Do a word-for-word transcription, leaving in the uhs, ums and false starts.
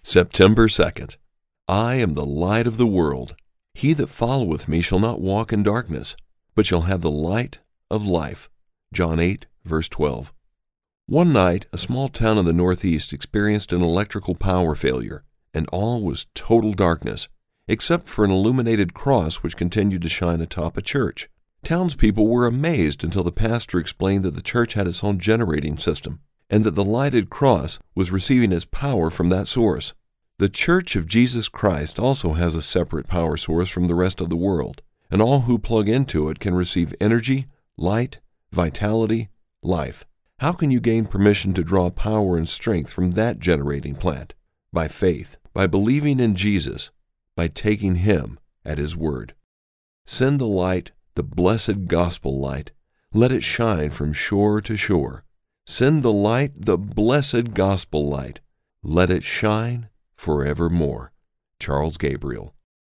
September second. I am the light of the world. He that followeth me shall not walk in darkness, but shall have the light of life. John eight, verse twelve. One night, a small town in the Northeast experienced an electrical power failure, and all was total darkness, except for an illuminated cross which continued to shine atop a church. Townspeople were amazed until the pastor explained that the church had its own generating system, and that the lighted cross was receiving its power from that source. The Church of Jesus Christ also has a separate power source from the rest of the world, and all who plug into it can receive energy, light, vitality, life. How can you gain permission to draw power and strength from that generating plant? By faith, by believing in Jesus, by taking Him at His word. Send the light, the blessed gospel light. Let it shine from shore to shore. Send the light, the blessed gospel light. Let it shine forevermore. Charles Gabriel.